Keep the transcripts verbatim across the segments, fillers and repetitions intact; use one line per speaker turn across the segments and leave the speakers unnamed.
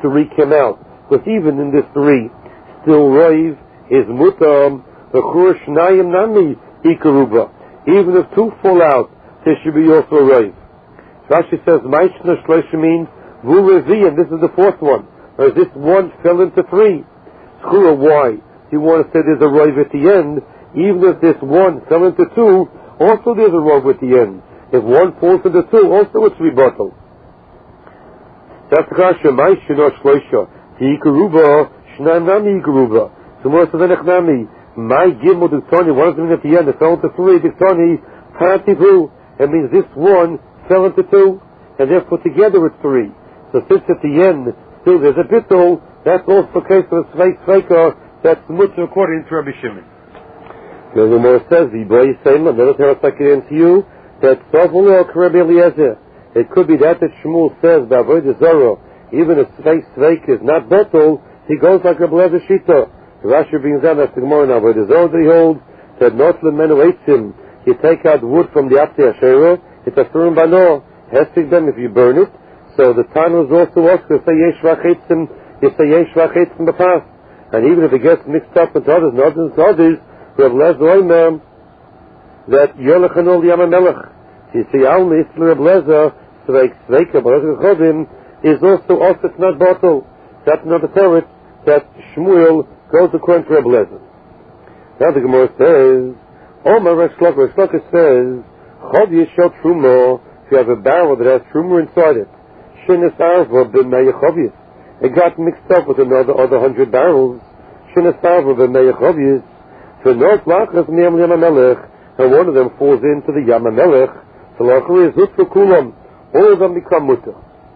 three came out. Because even in this three, still Roiv is Mutam, the Chur Shnayim Nami Ikaruba. Even if two fall out, there should be also Roiv. Rashi says, Maishna Shloisha means Vu Revi, and this is the fourth one. Whereas this one fell into three. Chura, why? You want to say there's a Roiv at the end, even if this one fell into two, also there's a Roiv at the end. If one falls into two, also it's rebuttal. That's the Kasha, Maishna Shloisha. Ikaruba, Shnayim Nami Ikaruba. So more than Nami. My Gimel Diktoni, one of them at the end, it fell into three, Diktoni, Tativu. It means this one fell into two, and therefore together it's three. So since at the end, still there's a bittul, that's also the case of a Svei Sveika, that's much according to Rabbi Shimon. The Gemara says, the boy saying, let us have a second to you, that Sovolo Rabbi Eliezer. It could be that that Shmuel says, Ba'avodah Zarah, even if Svei Sveika is not bittul, he goes like Rabbi Eliezer Shita. Rashi brings down as the Gemara now, Ba'avodah Zarah that he holds, that not Lemenu Eitzim, you take out wood from the Apti Asherah, it's a firm bano, hestig them if you burn it. So the Tana was also asked to say yesh vachetzim, you say yesh vachetzim in the past. And even if it gets mixed up with others and others and others, we have lez oimem, that yolech anol yamamelech. You see, only it's Reb Lezer, sveik sveika, but chodim, is also also it's not bottle. That's another teretz that Shmuel goes according to Reb Lezer. Now the Gemara says, Omar Resh Lakish, Resh Lakish says, Chod Yishot Truma, if you have a barrel that has Truma inside it, Shinas Arva b'mei Chovyis. It got mixed up with another other hundred barrels. Shinas Arva b'mei Chovyis. So North Lachas Miyam Yamamelech, and one of them falls into the Yamamelech. So Lachar is Hutfu Kulam. All of them become Mutter.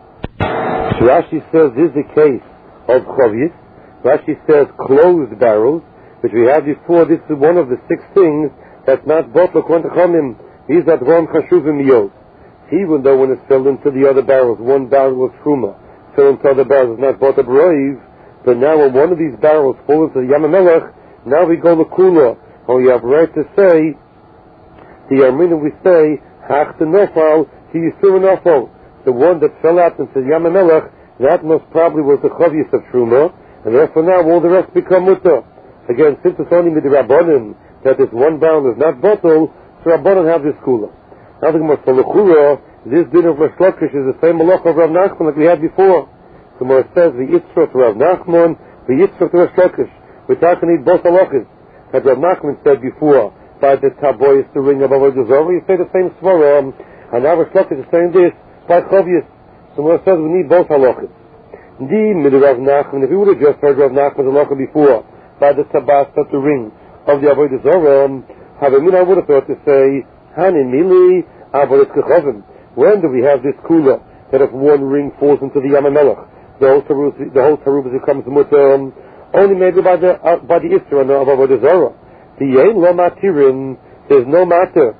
So Rashi says this is the case of Chovyis. Rashi says closed barrels, which we had before. This is one of the six things that's not bought according to Chomim. He's at one chashuvim miyot. Even though when it's filled into the other barrels, one barrel was truma, filled into other barrels is not bought a brave. But now when one of these barrels falls into the Yamamelech, now we go to kula. And we have right to say, the Armina we say, hach the nofal, he is still nofal. The one that fell out into the Yamamelech, that most probably was the chavius of truma, and therefore now all the rest become mutter. Again, since it's only with the Rabbanim, that this one barrel is not bottle, so Rabbanan have this kula. Now the Gemara says, L'chura, this din of Resh Lakish is the same malach of Rav Nachman that we had before. The Gemara says, the Yitzchak to Rav Nachman, the Yitzchak to Resh Lakish. We're talking about both halachas. As Rav Nachman said before, by the taboyis to ring of Avodah Zarah, you say the same svara, and now Resh Lakish is saying this, by chavius. So the Gemara says, we need both halachas. Indeed, with Rav Nachman, if you would have just heard Rav Nachman's halacha before, by the tabas to ring of the Avodah Zarah, Havamina, I would have thought to say, Hanin Mili, Avodah Kechovim. When do we have this kula, that if one ring falls into the Yamamelech, the whole Tarubas, the whole Tarubas becomes mutter, only maybe by the, uh, by the Isra of Avodah Zarah. The Yein Lo Matirin, there's no matter.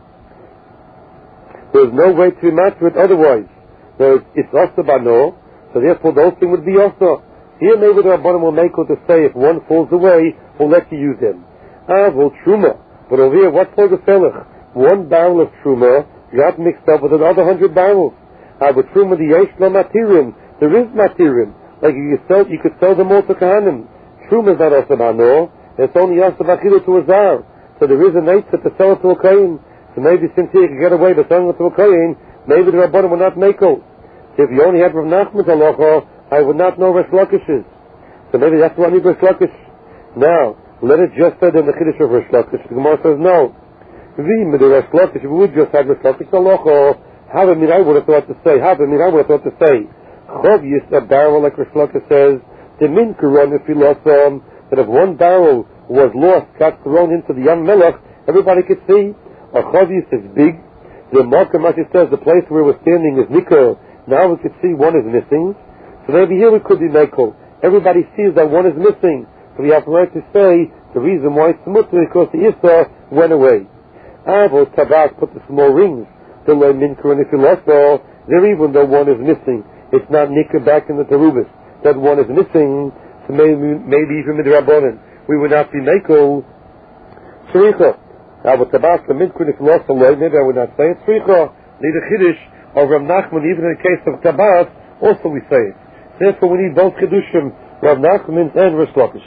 There's no way to be matter it otherwise. So it's also Bano, so therefore the whole thing would be also. Here maybe the Rabbanim will make it to say, if one falls away, we'll let you use them. Avol Truma. But over here, what's for the felach? One barrel of truma got mixed up with another hundred barrels. Ah, but truma the yesh no matirim. There is matirim. Like you could sell, you could sell them all to kahanim. Truma is not also bano. It's only also bachilu to a zar. So there is a nature to sell it to a kain. So maybe since he could get away with selling it to a kain, maybe the Rabbanim would not make it. So if you only had Rav Nachman's halacha, I would not know Resh Lakish's. So maybe that's why I need Resh Lakish. Now, let it just say in the Chiddush of Resh Lakish. The Gemara says no. We, with the Resh Lakish, if we would just have Resh Lakish halacha, have a mean I would have thought to say, have a mean I would have thought to say, Chavius, a barrel like Resh Lakish says, the min kuron if he lost um, that if one barrel was lost, got thrown into the Yam Melech, everybody could see. A Chavius is big. The Malkam, as it says, the place where we're standing is Nikko. Now we could see one is missing. So maybe here we could be Mekel. Everybody sees that one is missing. So we have to right to say the reason why it's mutter because the Issa went away. Avos Tabak put the small rings. The low minker and if you lost all, there even though one is missing, it's not nikka back in the Terubis. That one is missing, so maybe, maybe even with the Rabbanan, we would not be Mekel. Shricha. Avos Tabak, the minker and if you lost all, maybe I would not say it. Shricha. Need a Chiddush of Rav Nachman, even in the case of Tabak, also we say it. Therefore, we need both Kedushim, Rav Nachman and Rish Lakish.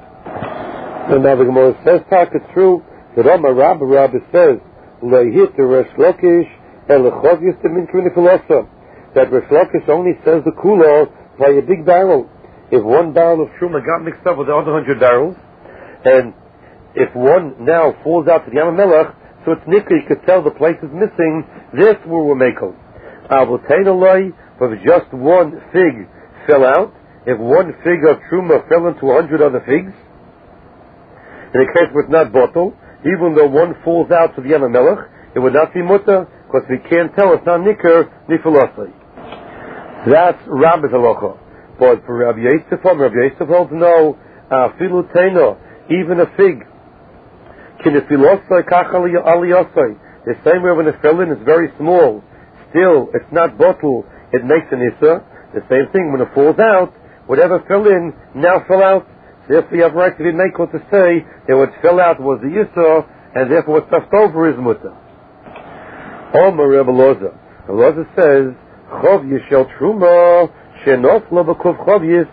And now the Gemara says, "Talk it through." The Rama Rabba Rabba says, "Leihit the Rish Lakish and lechovius the Minkru Nikolasa." That Rish Lakish only says the kula by a big barrel. If one barrel of truma got mixed up with the other hundred barrels, and if one now falls out to the Yam Melech, so it's nikka, you could tell the place is missing. This we're makel. Avoteinaloi, but if just one fig fell out, if one fig of truma fell into a hundred other figs, in a case where it's not bottle, even though one falls out to the Yam Melech, it would not be mutter, because we can't tell it's not nikkur nifalasai. That's Rabbi Halacha. But for Rabbi Yosef, Rabbi Yosef holds no, afilu teino, even a fig. Kinefilosai kachali aliyosai. The same way when the fill-in is very small, still it's not bottle, it makes an issa. The same thing when it falls out, whatever fell in now fell out. Therefore, you have right to be makel to say that what fell out was the issa, and therefore what's left over is mutter. Omer Rebbe Loza. Loza says, Chov yishel truma shenofla b'kuf chovyis.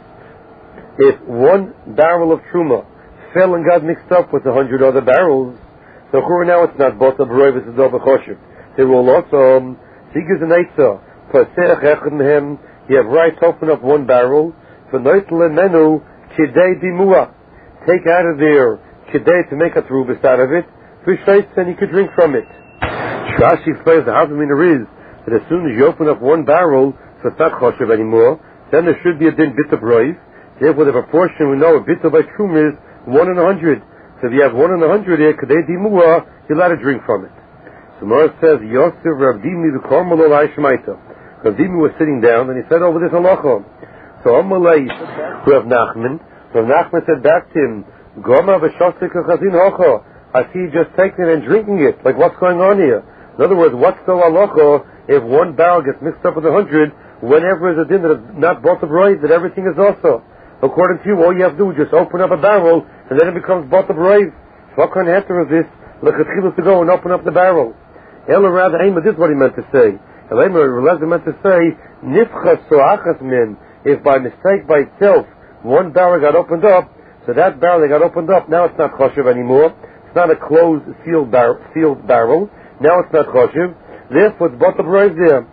If one barrel of truma fell and got mixed up with a hundred other barrels, so now it's not bota b'roivis is over choshev. They will also sigis and eitza pasech echad mehem. You have right to open up one barrel for noitle menu kidei bimua. Take out of there kidei to make a trubis out of it. V'sheitz, and you could drink from it. Rashi explains the Havamina is that as soon as you open up one barrel, so it's not choshev anymore, then there should be a din bit of roiv. Therefore, the proportion we know a bit of by truma is one in a hundred. So if you have one in a hundred here, kadei dimua, you're allowed to drink from it. So Mara says, Yosef Rav Dimi the Kormalo Lai Shemaita. Rav Dimi was sitting down and he said over this halacha. So Amalei Rav Nachman, Rav Nachman said back to him, Goma v'shosik chazin hocha. I see you just taking it and drinking it. Like, what's going on here? In other words, what's the halacha if one barrel gets mixed up with a hundred, whenever is a din that is not bought of right, that everything is also? According to you, all you have to do is just open up a barrel, and then it becomes bought of right. So what kind of heter is this? L'chatchilas to go and open up the barrel. Ela rather, Ema, this is what he meant to say. Ema, Ela meant to say, Nifchas so'achas min, if by mistake, by itself, one barrel got opened up, so that barrel that got opened up, now it's not choshev anymore. It's not a closed, sealed, bar- sealed barrel. Now it's not choshev. Therefore, it's bought of right there.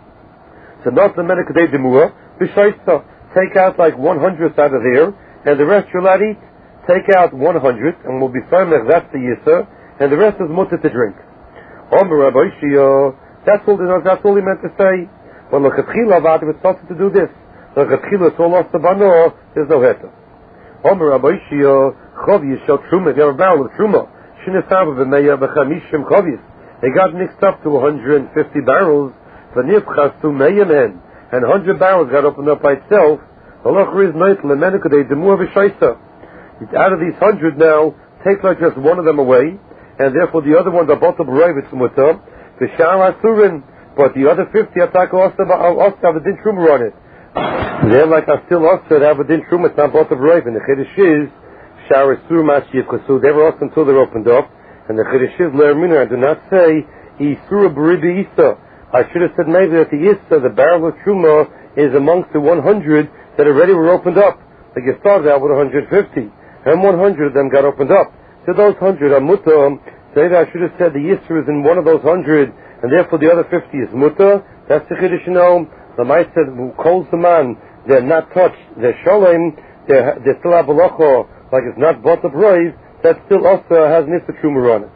So not the menekadei demua, b'shaitza. Take out like one hundredth out of there, and the rest you're allowed to eat. Take out one hundredth, and we'll be fine if that's the yisser, and the rest is mutter to drink. Omer Rabbi Shia, that's all, that's all he meant to say. But l'chatchila, Avad, it's something to do this. L'chatchila, it's all off the bano, there's no heter. Omer Rabbi Shia, chov yishel truma, if you have a barrel of truma, shinefava v'meya b'chamishim chovis. They got mixed up to one hundred fifty barrels, v'nifchas tu meya men, and one hundred barrels got opened up by itself. Halacha is noitle menekadei demua v'shaisa. Out of these hundred now, take like just one of them away, and therefore the other ones are both of roivitz mutter, v'shar asurin, but the other fifty attack also have a din truma on it. They're like I still also have a din truma, it's not both of roiv, and the chiddush is shar asur mashiyah, so they were also until they're opened up, and the chiddush is le'ermina, I do not say isura b'ribi isa. I should have said maybe that the Issa, the barrel of Truma, is amongst the one hundred that already were opened up. Like you started out with one hundred fifty, and one hundred of them got opened up. So those one hundred are mutter. So maybe I should have said the Issa is in one of those one hundred, and therefore the other fifty is mutter. That's the Chiddush Noam. The Ma'at said, who calls the man, they're not touched, they're sholem, they're, they still have a locho, like it's not bought of roiv, that still also has Nissa Truma on it.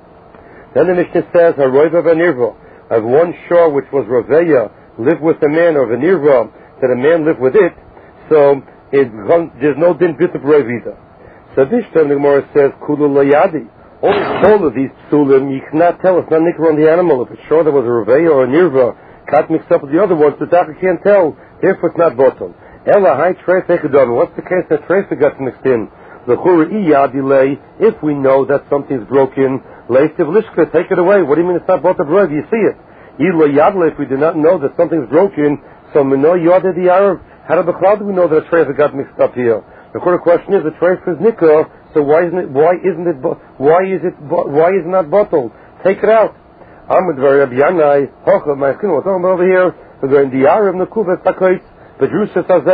Then the Mishnah says, HaRoiv HaVanirva. Of one shore which was Raveya, lived with a man, or Venirva, that a man lived with it, so it, there's no din bit of Rav either. So this time the Gemara says, Kulu Layadi. All, all of these psulim, you cannot tell, it's not nikkur on the animal. If it's sure there was a Raveya or a Nirva, got mixed up with the other ones, the doctor can't tell, therefore it's not bottom. Ella, hi, Trefe Kedon. What's the case that Trefe got mixed in? The Chura Iyadi, if we know that something's broken, Leistiv Lishka, take it away. What do you mean it's not bought of roiv? You see it. Ila Yadla, if we do not know that something's broken, so Mino Yada the Arab, how do we know that a treif got mixed up here? The question is, the treif is nikah, so why isn't it, why isn't it, why is it, why is it not bottled? Take it out. Amud Rabbi Yanai, Hocha, my skin, what's over here? We're going the Arab, Nakuva, Takoitz, Bedrusa Tazev.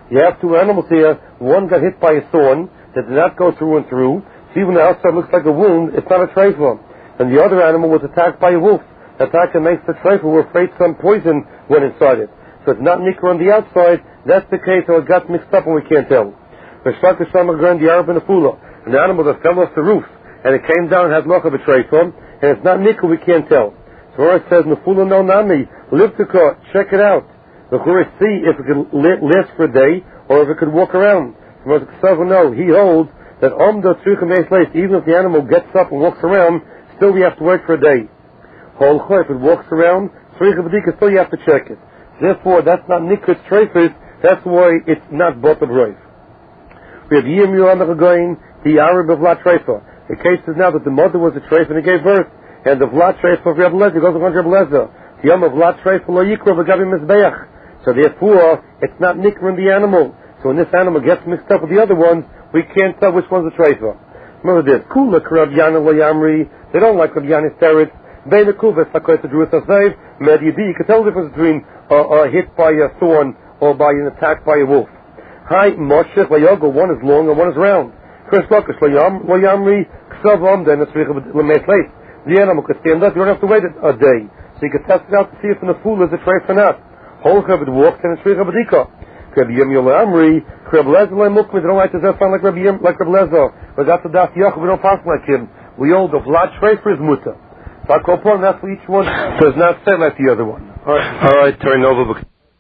You have two animals here. One got hit by a thorn that did not go through and through. So even the outside looks like a wound, it's not a treifa. And the other animal was attacked by a wolf. The attacker makes the treifa. We're afraid some poison went inside it. So it's not nicker on the outside. That's the case, or it got mixed up and we can't tell. The animal that fell off the roof and it came down and has loch of a treifa, and it's not nicker, we can't tell. So where it says nefula no nami, liftika, check it out. The Chura see if it could last for a day or if it could walk around. No, he holds that omda tzricha meis leis, even if the animal gets up and walks around, still we have to wait for a day. Holcha, if it walks around, tzricha b'dika, still you have to check it. Therefore, that's not nikrit treifis, that's why it's not botav roif. We have yim yuamach agoyin, the arab of la treifa. The case is now that the mother was a treifa and gave birth, and the vlat treifa of Rebbe Lezer goes on Rebbe Lezer. The yom of vlat treifa lo yikra v'gabi mizbeach. So therefore, it's not nikra in the animal. So when this animal gets mixed up with the other ones, we can't tell which one's a treifa. Remember this, kula k'Rab Yana lo yamri, they don't like Rab Yana's teretz. Bein the kuva, sakoy to Jerusalem save, med yidi, you can tell the difference between a uh, hit by a thorn or by an attack by a wolf. Hi, moshech vayogo, one is long and one is round. Chris Lakish lo yamri, k'sav om, then it's l'meis leis. The animal could stand up, you don't have to wait a day. So you can test it out to see if the fool is a treifa or not. Holcha, if it walks, and it's tzricha b'dika. Rabbi Yom Yom Amri, Rabbi Lezer Mukmid, they don't like to sound like Rabbi Yom, like Rabbi Lezer. But that's the Das Yachid, we don't pass like him. We hold the Vlad Shreifer is Muta. So I call upon that's for each one, so it's not said like the other one. Alright, alright, turn over.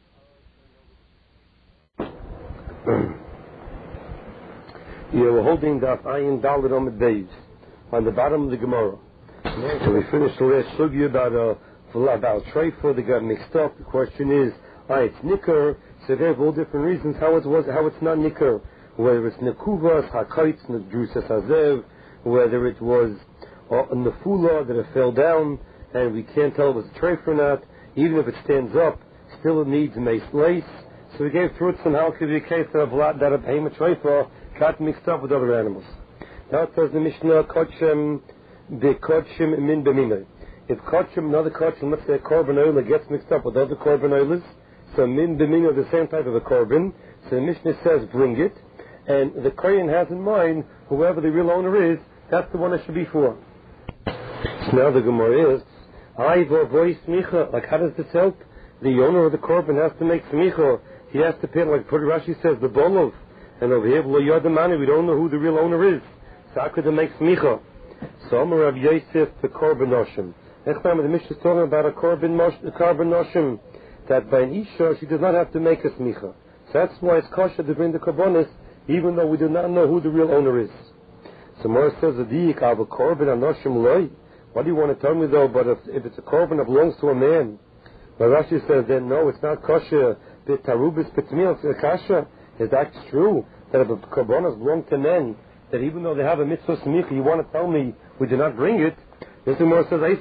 Yeah, we're holding the Ayin Dalit on the days, on the bottom of the Gemara. So we finished the last sugya about uh, about Shreifer, they got mixed up. The question is, ah, it's Nicker. So they have all different reasons how it was, how it's not nikar. Whether it's nekuvas, hakaitz, nedrusas hazev, whether it was uh, nefula that it fell down, and we can't tell if it was a treif or not. Even if it stands up, still it needs mace lace. So we gave through it somehow it could be a case that a vlad that a payment treifa got mixed up with other animals. Now it says the Mishnah, kotchem be kotchem min b'minay. If kotchem, another kotchem, let's say a korban oil gets mixed up with other korban oilers, so min b'min of the same type of a korban. So the Mishnah says bring it, and the kohen has in mind whoever the real owner is, that's the one it should be for. So now the Gemara is, I voy smicha. Like how does this help? The owner of the korban has to make smicha. He has to pay, like Rashi says, the bolov. And over here, lo yodamani, we don't know who the real owner is. So how could they make smicha? So Amar Rav Yosef the korban noshim. Next time the Mishnah is talking about a korban noshim. That by an Isha, she does not have to make a smicha. So that's why it's kosher to bring the korbanos, even though we do not know who the real owner is. So Mora says, Adik, I have a korban anoshim loy. What do you want to tell me though, but if, if it's a korban that belongs to a man? But Rashi says, then no, it's not kosher. The tarubis petmil, it's kasha. Is that true? That if a korbanos belong to men, that even though they have a mitzvah smicha, you want to tell me we do not bring it? This Mora says,